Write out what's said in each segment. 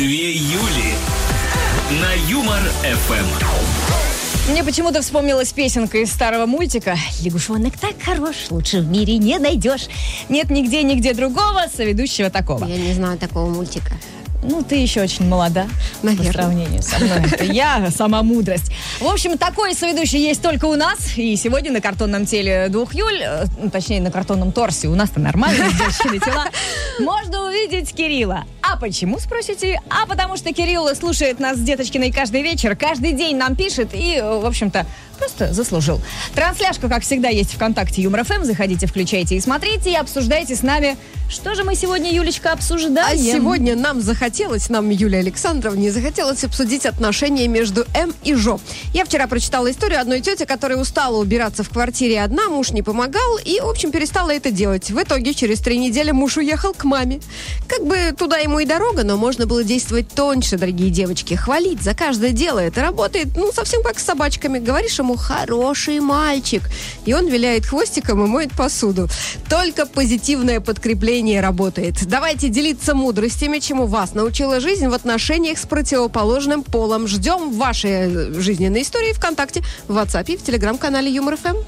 Две Юли на Юмор ФМ. Мне почему-то вспомнилась песенка из старого мультика. «Лягушонок так хорош, лучше в мире не найдешь. Нет нигде другого соведущего такого». Я не знаю такого мультика. Ну, ты еще очень молода, наверное, по сравнению со мной. Это я сама мудрость. В общем, такой соведущий есть только у нас. И сегодня на картонном теле 2 Юль, точнее, на картонном торсе, у нас-то нормально девочки тела, можно увидеть Кирилла. А почему, спросите? А потому что Кирилл слушает нас с Деточкиной каждый вечер, каждый день нам пишет и, в общем-то, просто заслужил. Трансляшка, как всегда, есть ВКонтакте Юмор ФМ. Заходите, включайте и смотрите, и обсуждайте с нами. Что же мы сегодня, Юлечка, обсуждаем? А сегодня нам, Юлии Александровне, захотелось обсудить отношения между М и Жо. Я вчера прочитала историю одной тети, которая устала убираться в квартире одна, муж не помогал и, в общем, перестала это делать. В итоге, через 3 недели муж уехал к маме. Как бы туда ему и дорога, но можно было действовать тоньше, дорогие девочки. Хвалить за каждое дело. Это работает, совсем как с собачками. Говоришь ему: хороший мальчик. И он виляет хвостиком и моет посуду. Только позитивное подкрепление работает. Давайте делиться мудростями, чему вас научила жизнь в отношениях с противоположным полом. Ждем ваши жизненные истории ВКонтакте, в WhatsApp и в Телеграм-канале Юмор ФМ.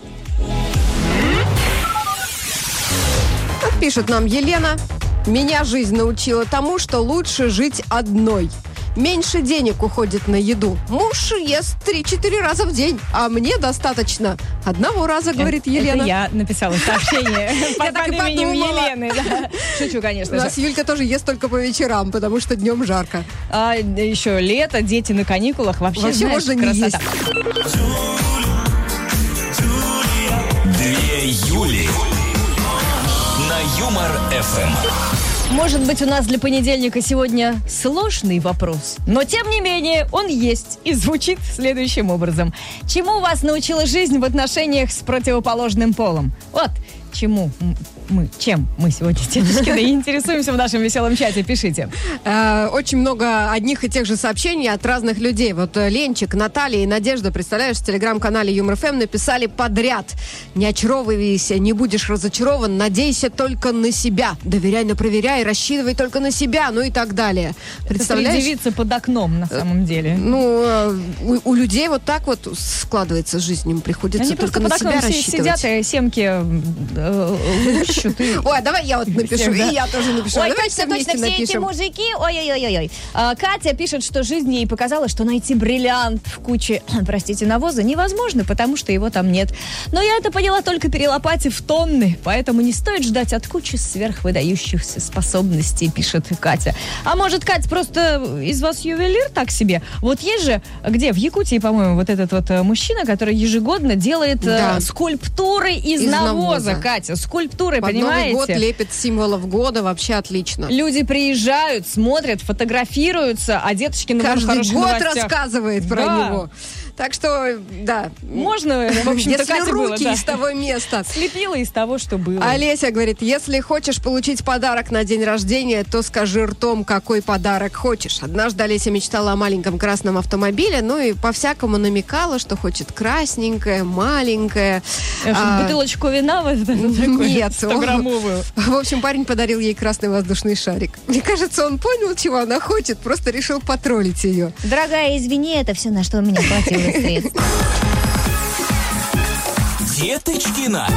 Как пишет нам Елена: меня жизнь научила тому, что лучше жить одной. Меньше денег уходит на еду. Муж ест 3-4 раза в день, а мне достаточно 1 раза, говорит Елена. Это я написала сообщение под именем Елены. Шучу, конечно же. У нас Юлька тоже ест только по вечерам, потому что днем жарко. А еще лето, дети на каникулах. Вообще знаешь, можно не есть. Две Юли на Юмор ФМ. Может быть, у нас для понедельника сегодня сложный вопрос, но, тем не менее, он есть и звучит следующим образом. Чему вас научила жизнь в отношениях с противоположным полом? Вот чем мы сегодня, Деточкина, интересуемся в нашем веселом чате. Пишите. Очень много одних и тех же сообщений от разных людей. Вот Ленчик, Наталья и Надежда, представляешь, в телеграм-канале Юмор ФМ написали подряд: не очаровывайся, не будешь разочарован, надейся только на себя, доверяй, но проверяй, рассчитывай только на себя, и так далее. Представляешь? Девица под окном, на самом деле. У людей вот так вот складывается жизнь, им приходится только на себя рассчитывать. Сидят и семки Ой, давай я вот напишу, и я тоже напишу. Ой, точно, все эти мужики, ой-ой-ой. Катя пишет, что жизнь ей показала, что найти бриллиант в куче, навоза невозможно, потому что его там нет. Но я это поняла, только перелопатив тонны, поэтому не стоит ждать от кучи сверхвыдающихся способностей, пишет Катя. А может, Катя, просто из вас ювелир так себе? Вот есть же, в Якутии, по-моему, вот этот вот мужчина, который ежегодно делает скульптуры из навоза, Катя, скульптуры, понимаете? Новый год лепит символов года, вообще отлично. Люди приезжают, смотрят, фотографируются, а Деточкина каждый год рассказывает про него. Так что, да. Можно, в общем-то, если Катя руки было, из того места. Слепила из того, что было. Олеся говорит: если хочешь получить подарок на день рождения, то скажи ртом, какой подарок хочешь. Однажды Олеся мечтала о маленьком красном автомобиле, и по-всякому намекала, что хочет красненькое, маленькое. Бутылочку вина нет, 100-граммовую. В общем, парень подарил ей красный воздушный шарик. Мне кажется, он понял, чего она хочет, просто решил потроллить ее. Дорогая, извини, это все, на что у меня хватило средств. Деточкина.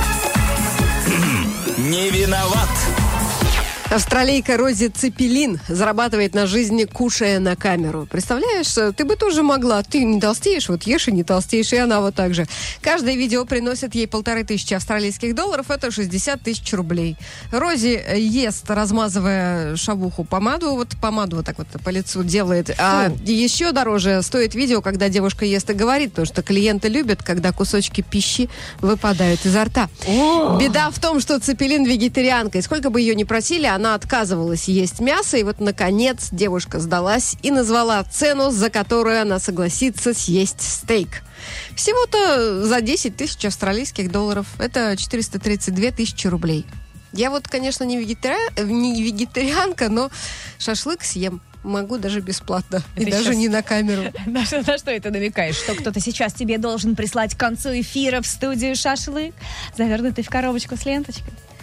Не виноват. Австралийка Рози Цепелин зарабатывает на жизни, кушая на камеру. Представляешь, ты бы тоже могла. Ты не толстеешь, вот ешь и не толстеешь, и она вот так же. Каждое видео приносит ей 1500 австралийских долларов, это 60 тысяч рублей. Рози ест, размазывая шавуху, помаду вот так вот по лицу делает. А еще дороже стоит видео, когда девушка ест и говорит, потому что клиенты любят, когда кусочки пищи выпадают изо рта. Беда в том, что Цепелин вегетарианка, и сколько бы ее ни просили, она отказывалась есть мясо, и вот, наконец, девушка сдалась и назвала цену, за которую она согласится съесть стейк. Всего-то за 10 тысяч австралийских долларов. Это 432 тысячи рублей. Я вот, конечно, не вегетарианка, но шашлык съем. Могу даже бесплатно. И даже не на камеру. На что это намекаешь? Что кто-то сейчас тебе должен прислать к концу эфира в студию шашлык, завернутый в коробочку с ленточкой?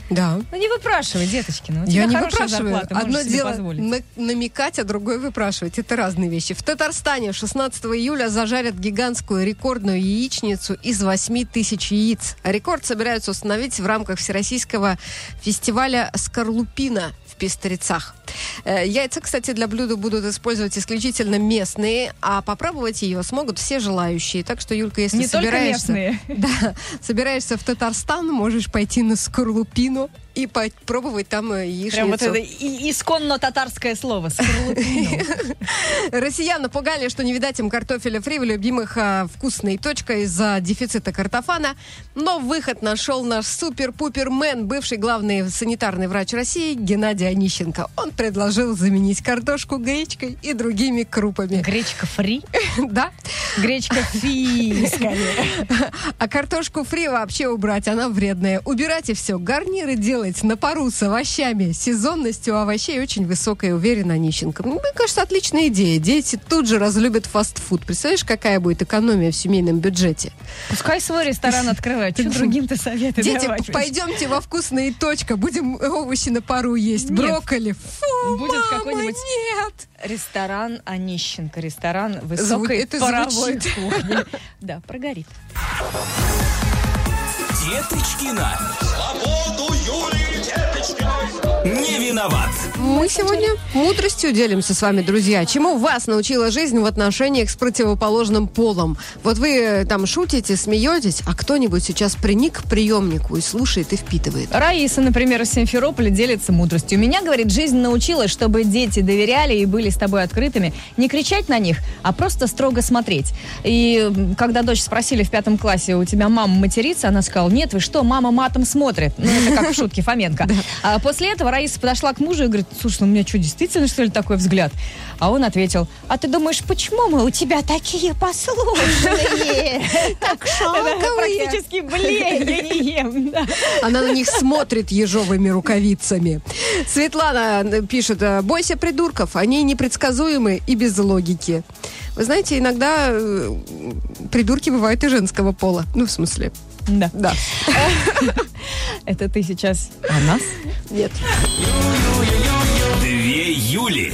Да. Ну, не выпрашивай, деточкина. Я не выпрашиваю. Одно дело позволить. намекать, а другое выпрашивать. Это разные вещи. В Татарстане 16 июля зажарят гигантскую рекордную яичницу из 8 тысяч яиц. Рекорд собираются установить в рамках всероссийского фестиваля «Скорлупина» в Пестрецах. Яйца, кстати, для блюда будут использовать исключительно местные, а попробовать ее смогут все желающие. Так что, Юлька, если собираешься в Татарстан, можешь пойти на «Скорлупину» и попробовать там яичницу. Прям вот это исконно татарское слово «скорлупину». Россиян напугали, что не видать им картофеля фри в любимых вкусной точкой из-за дефицита картофана. Но выход нашел наш супер-пупер-мен, бывший главный санитарный врач России Геннадий Онищенко. Он предложил заменить картошку гречкой и другими крупами. Гречка фри? Да. Гречка фри, скорее. А картошку фри вообще убрать, она вредная. Убирайте все, гарниры делать на пару с овощами. Сезонность у овощей очень высокая, уверен Онищенко. Мне кажется, отличная идея. Дети тут же разлюбят фастфуд. Представляешь, какая будет экономия в семейном бюджете? Пускай свой ресторан открывает. Что другим-то советы давать? Дети, пойдемте во вкусная точка. Будем овощи на пару есть. Нет. Брокколи. Фу, будет какой-нибудь нет. Ресторан Онищенко. Ресторан высокой паровой кухни. Да, прогорит. Деточкина. Свободу Юлии Деточкиной. Не виноват. Мы сегодня мудростью делимся с вами, друзья. Чему вас научила жизнь в отношениях с противоположным полом? Вот вы там шутите, смеетесь, а кто-нибудь сейчас приник к приемнику и слушает и впитывает. Раиса, например, из Симферополя делится мудростью. Меня, говорит, жизнь научила, чтобы дети доверяли и были с тобой открытыми, не кричать на них, а просто строго смотреть. И когда дочь спросили в 5 классе, у тебя мама матерится, она сказала: нет, вы что, мама матом смотрит. Ну, это как в шутке Фоменко. А после этого Раиса подошла к мужу и говорит: слушай, ну у меня что, действительно, что ли, такой взгляд? А он ответил: а ты думаешь, почему мы у тебя такие послушные? Так шелковые. Практически блин, я не ем. Она на них смотрит ежовыми рукавицами. Светлана пишет: бойся придурков, они непредсказуемы и без логики. Вы знаете, иногда придурки бывают и женского пола. Ну, в смысле. Да. Это ты сейчас о нас? Нет. Две Юли.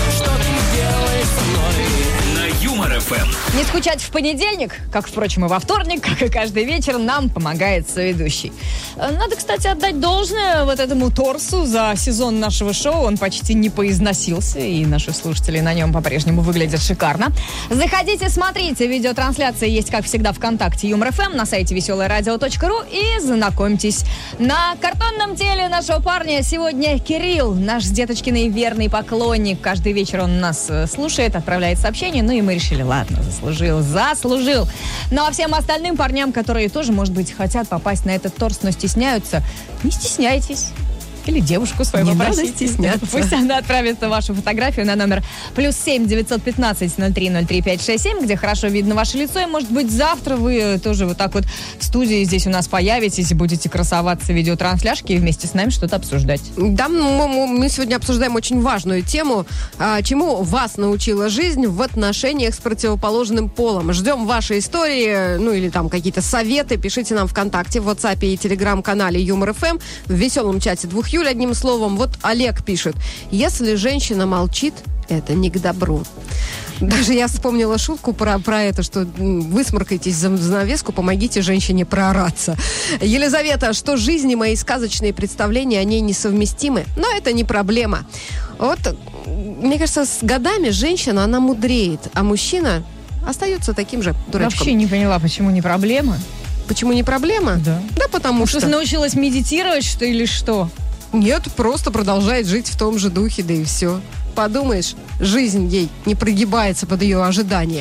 На Юмор ФМ. Не скучать в понедельник, как, впрочем, и во вторник, как и каждый вечер, нам помогает соведущий. Надо, кстати, отдать должное вот этому торсу за сезон нашего шоу. Он почти не поизносился, и наши слушатели на нем по-прежнему выглядят шикарно. Заходите, смотрите. Видеотрансляция есть, как всегда, ВКонтакте Юмор ФМ, на сайте веселорадио.ру, и знакомьтесь. На картонном теле нашего парня сегодня Кирилл, наш с Деточкиной верный поклонник. Каждый вечер он нас слушает, отправляет сообщения, ну и мы решили, ладно, заслужил. Ну а всем остальным парням, которые тоже, может быть, хотят попасть на этот торс, но стесняются, не стесняйтесь. Или девушку свою попросите. Не надо стесняться. Пусть она отправит вашу фотографию на номер +7 915 0303 567, где хорошо видно ваше лицо. И, может быть, завтра вы тоже вот так вот в студии здесь у нас появитесь и будете красоваться в видеотрансляшке и вместе с нами что-то обсуждать. Да, мы сегодня обсуждаем очень важную тему. Чему вас научила жизнь в отношениях с противоположным полом. Ждем ваши истории, ну или там какие-то советы. Пишите нам ВКонтакте, в WhatsApp и Телеграм-канале Юмор ФМ, в веселом чате 2 Юль, одним словом. Вот Олег пишет: если женщина молчит, это не к добру. Даже я вспомнила шутку про это, что высморкайтесь за занавеску, помогите женщине проораться. Елизавета: что жизни мои сказочные представления о ней несовместимы, но это не проблема. Вот, мне кажется, с годами женщина, она мудреет, а мужчина остается таким же дурачком. Вообще не поняла, почему не проблема. Почему не проблема? Да. Да потому что... Что научилась медитировать, что или что? Нет, просто продолжает жить в том же духе, да и все. Подумаешь, жизнь ей не прогибается под ее ожидания.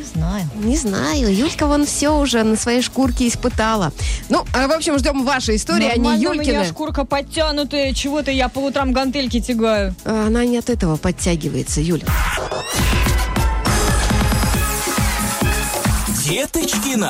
Не знаю. Юлька вон все уже на своей шкурке испытала. Ну, в общем, ждем вашей истории, а не Юлькины. У меня шкурка подтянутая, чего-то я по утрам гантельки тягаю. Она не от этого подтягивается, Юля. Деточкина.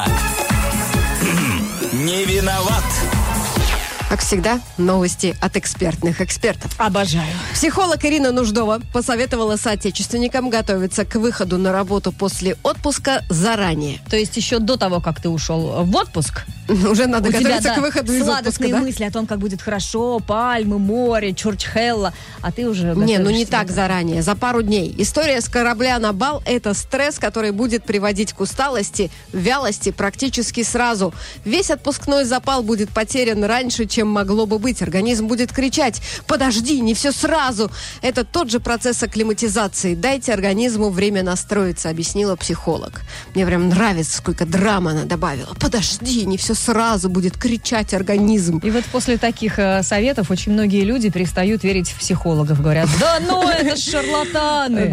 Не виноват. Как всегда, новости от экспертных экспертов. Обожаю. Психолог Ирина Нуждова посоветовала соотечественникам готовиться к выходу на работу после отпуска заранее. То есть еще до того, как ты ушел в отпуск, Уже надо готовиться к выходу из отпуска, сладостные мысли о том, как будет хорошо, пальмы, море, Чурчхелла, а ты уже Не, не так заранее, за пару дней. История с корабля на бал – это стресс, который будет приводить к усталости, вялости практически сразу. Весь отпускной запал будет потерян раньше, чем могло бы быть. Организм будет кричать: «Подожди, не все сразу!» Это тот же процесс акклиматизации. Дайте организму время настроиться, объяснила психолог. Мне прям нравится, сколько драмы она добавила. Подожди, не все сразу, будет кричать организм. И вот после таких советов очень многие люди перестают верить в психологов. Говорят: да ну, это шарлатаны.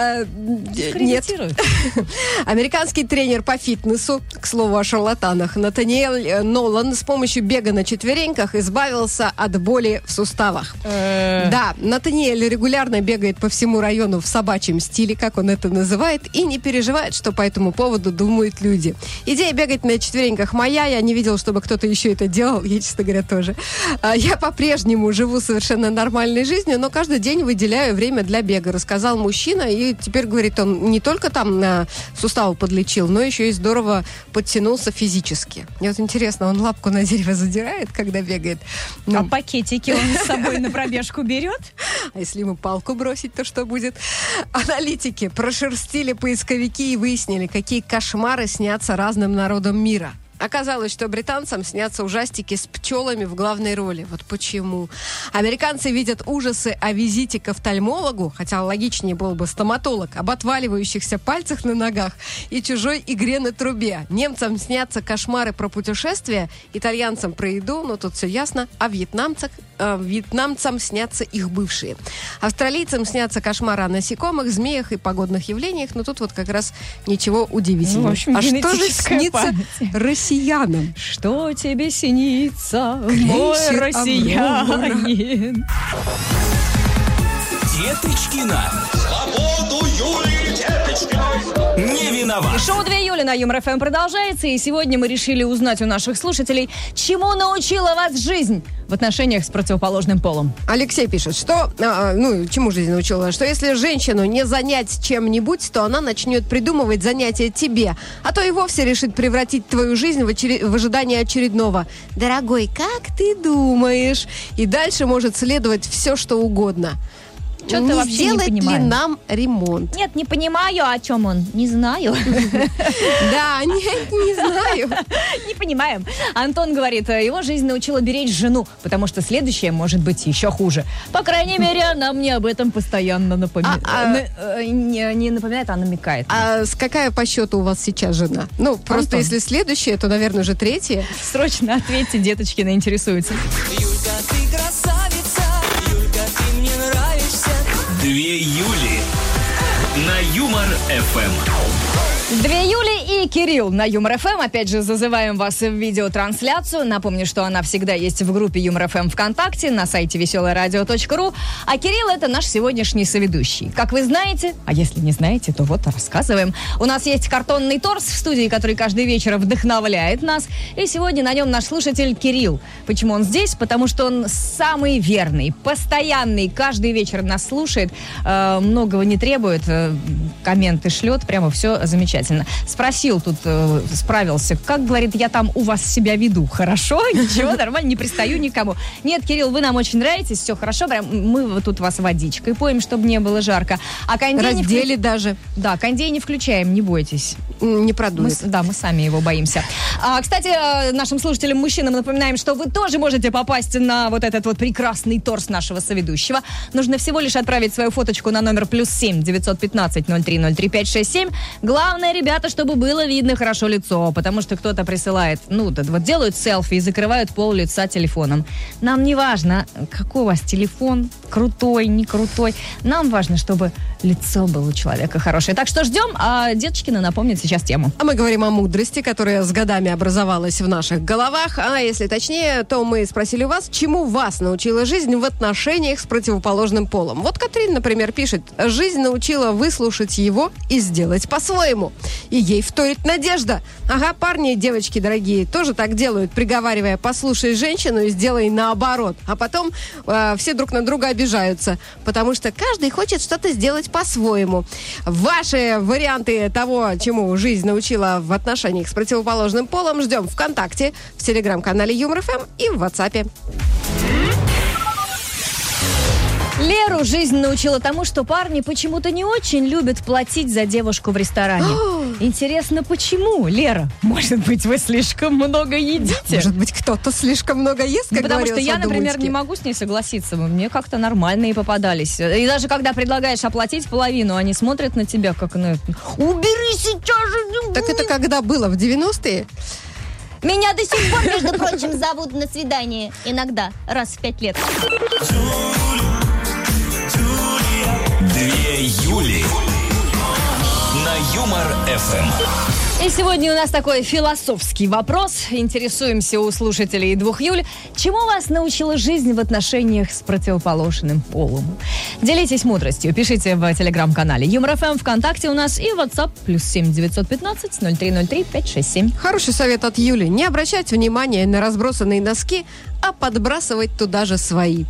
Нет. Американский тренер по фитнесу, к слову о шарлатанах, Натаниэль Нолан с помощью бега на четвереньках избавился от боли в суставах. Да, Натаниэль регулярно бегает по всему району в собачьем стиле, как он это называет, и не переживает, что по этому поводу думают люди. Идея бегать на четвереньках моя, я не видела, чтобы кто-то еще это делал, я, честно говоря, тоже. Я по-прежнему живу совершенно нормальной жизнью, но каждый день выделяю время для бега, рассказал мужчина, и теперь, говорит, он не только там суставы подлечил, но еще и здорово подтянулся физически. Мне вот интересно, он лапку на дерево задирает, когда бегает? А пакетики он с собой на пробежку берет? А если ему палку бросить, то что будет? Аналитики прошерстили поисковики и выяснили, какие кошмары снятся разным народам мира. Оказалось, что британцам снятся ужастики с пчелами в главной роли. Вот почему. Американцы видят ужасы о визите к офтальмологу, хотя логичнее был бы стоматолог, об отваливающихся пальцах на ногах и чужой игре на трубе. Немцам снятся кошмары про путешествия, итальянцам про еду, но тут все ясно, а вьетнамцам снятся их бывшие. Австралийцам снятся кошмары о насекомых, змеях и погодных явлениях, но тут вот как раз ничего удивительного. В общем, а что же снится память россиянам? Что тебе снится, мой россиянин? Деточкина. Свободу Юлии Деточкиной. Не виноват. Шоу 2 июля на Юмор ФМ продолжается, и сегодня мы решили узнать у наших слушателей, чему научила вас жизнь в отношениях с противоположным полом. Алексей пишет, что, чему жизнь научила, что если женщину не занять чем-нибудь, то она начнет придумывать занятия тебе, а то и вовсе решит превратить твою жизнь в ожидание очередного. Дорогой, как ты думаешь? И дальше может следовать все, что угодно. Что-то не вообще сделать не понимаю. ли нам ремонт? Нет, не понимаю, о чем он. Не знаю. Да, нет, не знаю. Не понимаем. Антон говорит, его жизнь научила беречь жену, потому что следующее может быть еще хуже. По крайней мере, она мне об этом постоянно напоминает. Не напоминает, а намекает. А какая по счету у вас сейчас жена? Просто Антон. если следующее, то, наверное, уже третье. Срочно ответьте, Деточкина интересуется. Юлька, ты красавица, Юлька, ты мне нравишься. 2 Юли на Юмор ФМ. 2 Юли и Кирилл на Юмор ФМ. Опять же, зазываем вас в видеотрансляцию. Напомню, что она всегда есть в группе Юмор ФМ ВКонтакте, на сайте веселорадио.ру. А Кирилл — это наш сегодняшний соведущий. Как вы знаете, а если не знаете, то вот рассказываем. У нас есть картонный торс в студии, который каждый вечер вдохновляет нас. И сегодня на нем наш слушатель Кирилл. Почему он здесь? Потому что он самый верный, постоянный, каждый вечер нас слушает, многого не требует, комменты шлет, прямо все замечательно. Спросил тут, справился, как, говорит, я там у вас себя веду? Хорошо? Ничего, нормально, не пристаю никому. Нет, Кирилл, вы нам очень нравитесь, все хорошо, прям мы вот тут вас водичкой поем, чтобы не было жарко. А кондей Раздели даже. Да, кондей не включаем, не бойтесь. Не продует. Мы сами его боимся. Кстати, нашим слушателям-мужчинам напоминаем, что вы тоже можете попасть на вот этот вот прекрасный торс нашего соведущего. Нужно всего лишь отправить свою фоточку на номер +7 915 03 03 567. Главное, ребята, чтобы было видно хорошо лицо, потому что кто-то присылает, вот делают селфи и закрывают пол лица телефоном. Нам не важно, какой у вас телефон, крутой, не крутой. Нам важно, чтобы лицо было у человека хорошее. Так что ждем, а Деточкина напомнит сейчас тему. А мы говорим о мудрости, которая с годами образовалась в наших головах. А если точнее, то мы спросили у вас, чему вас научила жизнь в отношениях с противоположным полом. Вот Катрин, например, пишет: жизнь научила выслушать его и сделать по-своему. И ей вторит Надежда. Ага, парни и девочки дорогие тоже так делают, приговаривая: послушай женщину и сделай наоборот. А потом все друг на друга обижаются, потому что каждый хочет что-то сделать по-своему. Ваши варианты того, чему жизнь научила в отношениях с противоположным полом, ждем ВКонтакте, в Телеграм-канале Юмор ФМ и в WhatsApp. Леру жизнь научила тому, что парни почему-то не очень любят платить за девушку в ресторане. Интересно, почему, Лера? Может быть, вы слишком много едите? Может быть, кто-то слишком много ест, как Потому что говорил я, например, Садумочки. не могу с ней согласиться. Мне как-то нормальные попадались. И даже когда предлагаешь оплатить половину, они смотрят на тебя, как на... Убери сейчас же! Так это когда было, в 90-е? Меня до сих пор, между прочим, зовут на свидание. Иногда, раз в 5 лет. Две Юли на Юмор ФМ. И сегодня у нас такой философский вопрос. Интересуемся у слушателей 2 Юль. Чему вас научила жизнь в отношениях с противоположным полом? Делитесь мудростью. Пишите в телеграм-канале Юмор ФМ, ВКонтакте у нас и WhatsApp +7 915 0303 567. Хороший совет от Юли. Не обращать внимания на разбросанные носки, а подбрасывать туда же свои.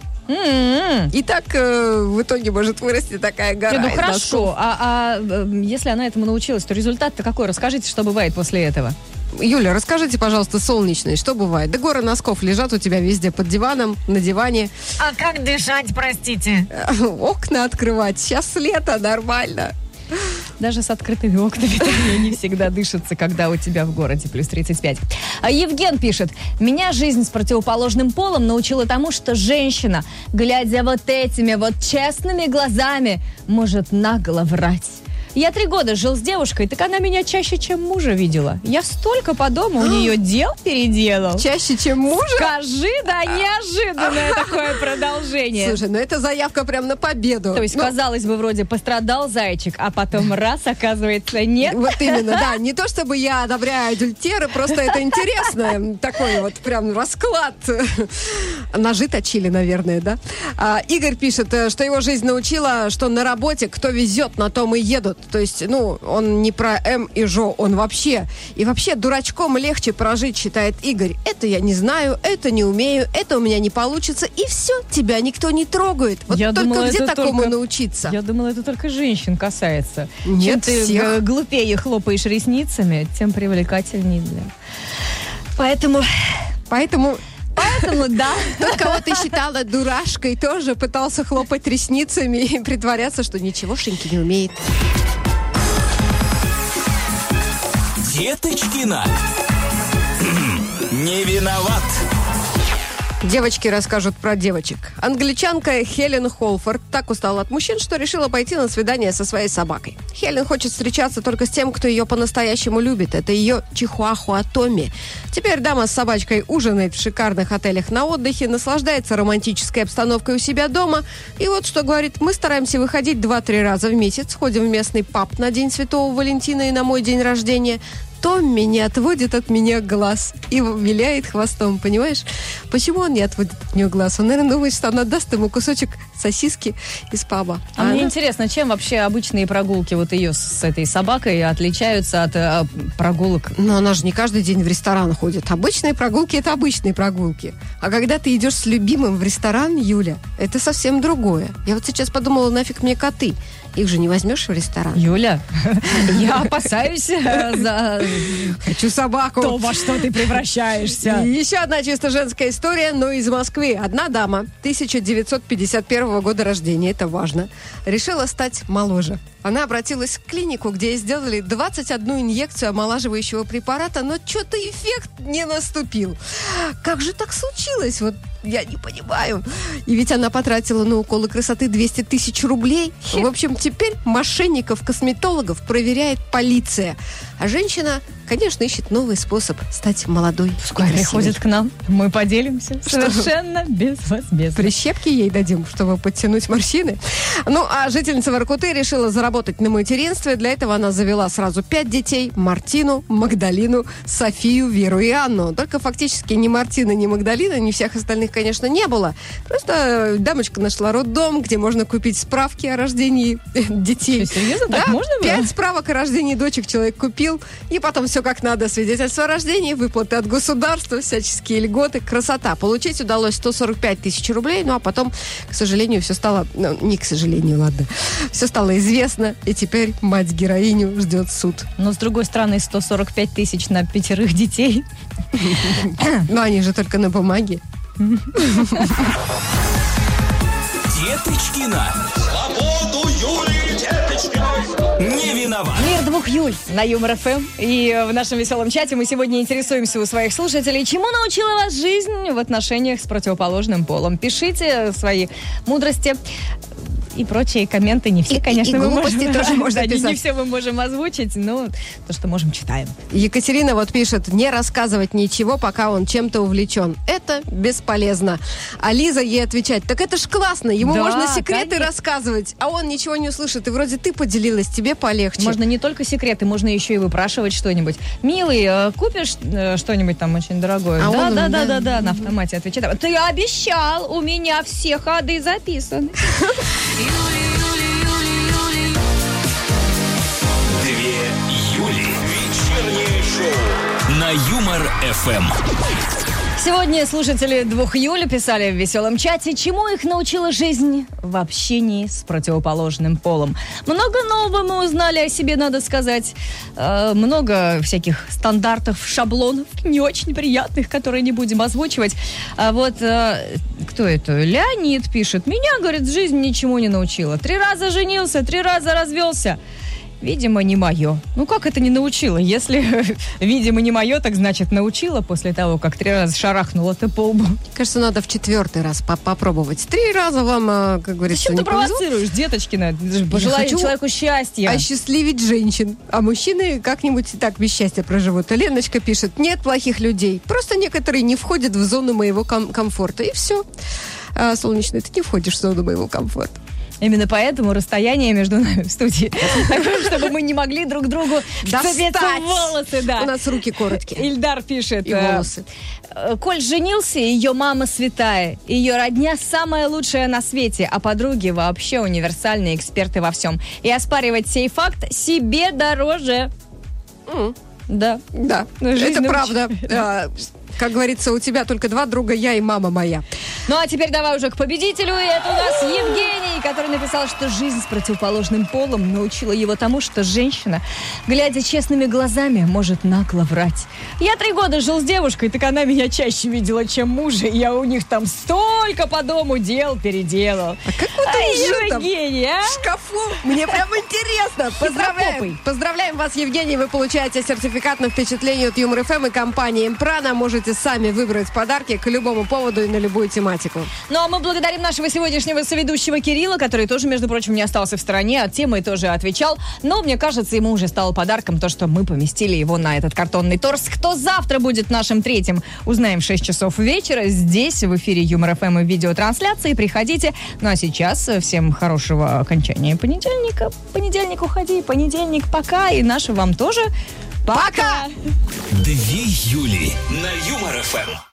И так в итоге может вырасти такая гора. Ну из хорошо, носков. если она этому научилась, то результат-то какой? Расскажите, что бывает после этого. Юля, расскажите, пожалуйста, солнечный, что бывает? Да горы носков лежат у тебя везде под диваном, на диване. А как дышать, простите? Окна открывать. Сейчас лето, нормально. Даже с открытыми окнами мне не всегда дышится, когда у тебя в городе +35. А Евген пишет: меня жизнь с противоположным полом научила тому, что женщина, глядя вот этими вот честными глазами, может нагло врать. Я 3 года жил с девушкой, так она меня чаще, чем мужа видела. Я столько по дому у нее дел переделал. Чаще, чем мужа? Скажи, да, неожиданное такое продолжение. Слушай, ну это заявка прям на победу. То есть, казалось бы, вроде пострадал зайчик, а потом раз, оказывается, нет. Вот именно, да. Не то чтобы я одобряю адюльтеры, просто это интересно. Такой вот прям расклад. Ножи точили, наверное, да? Игорь пишет, что его жизнь научила, что на работе кто везет, на том и едут. То есть, он не про М и Жо, он вообще. И вообще дурачком легче прожить, считает Игорь. Это я не знаю, это не умею, это у меня не получится. И все, тебя никто не трогает. Вот Я только думала, где это такому только- научиться? Я думала, это только женщин касается. Нет, Чем ты всех. глупее хлопаешь ресницами, тем привлекательнее для... Поэтому, Поэтому да. тот, кого ты считала дурашкой, тоже пытался хлопать ресницами и притворяться, что ничегошеньки не умеет. Деточкина. Не виноват. Девочки расскажут про девочек. Англичанка Хелен Холфорд так устала от мужчин, что решила пойти на свидание со своей собакой. Хелен хочет встречаться только с тем, кто ее по-настоящему любит. Это ее чихуахуа Томми. Теперь дама с собачкой ужинает в шикарных отелях на отдыхе, наслаждается романтической обстановкой у себя дома. И вот что говорит: мы стараемся выходить 2-3 раза в месяц, ходим в местный паб на День Святого Валентина и на мой день рождения. Томми не отводит от меня глаз и виляет хвостом, понимаешь? Почему он не отводит от нее глаз? Он, наверное, думает, что она даст ему кусочек сосиски из паба. А мне она- интересно, чем вообще обычные прогулки вот ее с этой собакой отличаются от прогулок? Но она же не каждый день в ресторан ходит. Обычные прогулки – это обычные прогулки. А когда ты идешь с любимым в ресторан, Юля, это совсем другое. Я вот сейчас подумала, нафиг мне коты. Их же не возьмешь в ресторан. Юля, я опасаюсь за Хочу собаку. то, во что ты превращаешься. И еще одна чисто женская история, но из Москвы. Одна дама, 1951 года рождения, это важно, решила стать моложе. Она обратилась в клинику, где ей сделали 21 инъекцию омолаживающего препарата, но что-то эффект не наступил. Как же так случилось? Вот я не понимаю. И ведь она потратила на уколы красоты 200 тысяч рублей. В общем, теперь мошенников-косметологов проверяет полиция. А женщина, конечно, ищет новый способ стать молодой. Пускай и красивой. приходит к нам, мы поделимся совершенно безвозмездно. Прищепки ей дадим, чтобы подтянуть морщины. Ну, а жительница Воркуты решила заработать на материнстве. Для этого она завела сразу 5 детей. Мартину, Магдалину, Софию, Веру и Анну. Только фактически ни Мартины, ни Магдалины, ни всех остальных, конечно, не было. Просто дамочка нашла роддом, где можно купить справки о рождении детей. Что, серьезно? Так можно было? 5 справок о рождении дочек человек купил, и потом все все как надо. Свидетельство о рождении, выплаты от государства, всяческие льготы, красота. Получить удалось 145 тысяч рублей, ну а потом, к сожалению, все стало... Ну, не к сожалению, ладно. Все стало известно, и теперь мать-героиню ждет суд. Но, с другой стороны, 145 тысяч на 5 детей. Но они же только на бумаге. Деточкина. Свободу Юлии Деточкиной. Не виноват. Мир 2 Юль на Юмор ФМ. И в нашем веселом чате мы сегодня интересуемся у своих слушателей, чему научила вас жизнь в отношениях с противоположным полом. Пишите свои мудрости и прочие комменты. Не все, конечно, мы глупости можем, тоже можно да, писать. не все мы можем озвучить, но то, что можем, читаем. Екатерина вот пишет: не рассказывать ничего, пока он чем-то увлечен. Это бесполезно. А Лиза ей отвечает: так это ж классно, ему Да, можно секреты конечно. рассказывать, а он ничего не услышит. И вроде ты поделилась, тебе полегче. Можно не только секреты, можно еще и выпрашивать что-нибудь. Милый, купишь что-нибудь там очень дорогое? А он, Да, на автомате отвечает. Ты обещал, у меня все ходы записаны. Две Юли. Вечернее шоу на Юмор ФМ. Сегодня слушатели 2 Юли писали в веселом чате, чему их научила жизнь в общении с противоположным полом. Много нового мы узнали о себе, надо сказать. Много всяких стандартов, шаблонов, не очень приятных, которые не будем озвучивать. А вот кто это? Леонид пишет: меня, говорит, жизнь ничему не научила. 3 раза женился, 3 раза развелся. Видимо, не мое. Ну, как это не научила? Если, видимо, не мое, так значит научила после того, как 3 раза шарахнула ты по лбу. Кажется, надо в 4-й раз попробовать. 3 раза вам, как говорится, Зачем не ты повезло. провоцируешь, деточкина? Пожелай хочу человеку счастья. Осчастливить женщин. А мужчины как-нибудь и так без счастья проживут. А Леночка пишет: нет плохих людей. Просто некоторые не входят в зону моего комфорта. И все. Солнечный, ты не входишь в зону моего комфорта. Именно поэтому расстояние между нами в студии такое, чтобы мы не могли друг другу вцепиться в волосы. Да. У нас руки короткие. Ильдар пишет: И волосы. Коль женился, ее мама святая, ее родня самая лучшая на свете, а подруги вообще универсальные эксперты во всем. И оспаривать сей факт себе дороже. Да. Да, Жизнь это научила. правда. Как говорится, у тебя только 2 друга, я и мама моя. Ну а теперь давай уже к победителю. И это у нас Евгений, который написал, что жизнь с противоположным полом научила его тому, что женщина, глядя честными глазами, может нагло врать. Я 3 года жил с девушкой, так она меня чаще видела, чем мужа. И я у них там столько по дому дел переделал. А как вот он жил там Евгений, а? в шкафу? Мне прям интересно. Хитропопый. Поздравляем вас, Евгений. Вы получаете сертификат на впечатление от Юмор ФМ и компании Импрана. Можете сами выбрать подарки к любому поводу и на любую тематику. Ну, а мы благодарим нашего сегодняшнего соведущего Кирилла, который тоже, между прочим, не остался в стороне от темы и тоже отвечал. Но, мне кажется, ему уже стало подарком то, что мы поместили его на этот картонный торс. Кто завтра будет нашим 3-м, узнаем в 6 часов вечера. Здесь, в эфире Юмор ФМ и в видеотрансляции. Приходите. Ну, а сейчас всем хорошего окончания понедельника. Понедельник уходи, понедельник пока. И наши вам тоже. Пока! 2 Юли на Юмор ФМ.